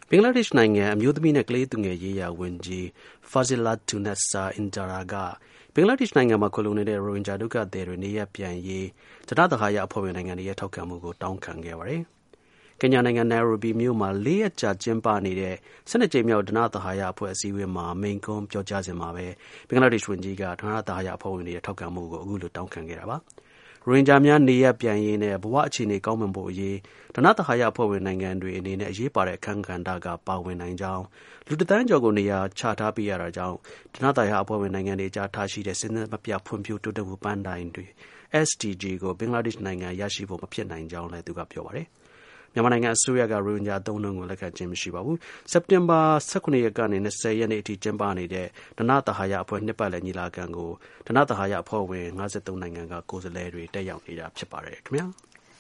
ဘင်္ဂလားဒေ့ရှ်နိုင်ငံအမျိုးသမီးနဲ့ကလေးသူငယ်ရေးရာဝန်ကြီး Fazilatunessa Indira က ဘင်္ဂလားဒေ့ရှ်နိုင်ငံမှာခိုလှုံနေတဲ့ ရိုဟင်ဂျာဒုက္ခသည်တွေနေရပ်ပြန်ရေး ဓနသဟာယအဖွဲ့ဝင်နိုင်ငံတွေရဲ့ထောက်ခံမှုကိုတောင်းခံခဲ့ပါတယ်။ ကင်ညာနိုင်ငံ နိုင်ရိုဘီမြို့မှာ 4 ရက်ကြာကျင်းပနေတဲ့ 12 ကြိမ်မြောက် ဓနသဟာယအဖွဲ့အစည်းအဝေးမှာ မိန့်ခွန်းပြောကြားစဉ်မှာပဲ ဘင်္ဂလားဒေ့ရှ်ဝန်ကြီးက ဓနသဟာယအဖွဲ့ဝင်တွေရဲ့ထောက်ခံမှုကို အခုလို တောင်းခံခဲ့တာပါ။ ရိုဟင်ဂျာများနေရပ်ပြန်ရေးနဲ့ ဘဝအခြေအနေကောင်းမွန်ဖို့အရေး ဓနသဟာယအဖွဲ့ဝင်နိုင်ငံတွေအနေနဲ့ အရေးပါတဲ့အခန်းကဏ္ဍက ပါဝင်နိုင်ကြောင်း၊ လူ 1 သန်းကျော်ကို နေရာချထားပေးရတာကြောင့် ဓနသဟာယအဖွဲ့ဝင်နိုင်ငံတွေအကြားထားရှိတဲ့ စဉ်ဆက်မပြတ်ဖွံ့ဖြိုးတိုးတက်မှုပန်းတိုင်တွေ SDG ကို ဘင်္ဂလားဒေ့ရှ်နိုင်ငံရရှိဖို့ မဖြစ်နိုင်ကြောင်းလည်း သူက ပြောပါတယ်။ မြန်မာနိုင်ငံအစိုးရက ရိုဟင်ဂျာအသုံးအနှုန်းကို လက်ခံခြင်းမရှိပါဘူး။ စက်တင်ဘာ ၁၇ ရက်ကနေ 20 ရက်နေ့အထိကျင်းပနေတဲ့ ဓနသဟာယအဖွဲ့ နှစ်ပတ်လည်ညီလာခံကို ဓနသဟာယအဖွဲ့ဝင် 53 နိုင်ငံက ကိုယ်စားလှယ်တွေ တက်ရောက်နေတာဖြစ်ပါတယ်ခင်ဗျာ။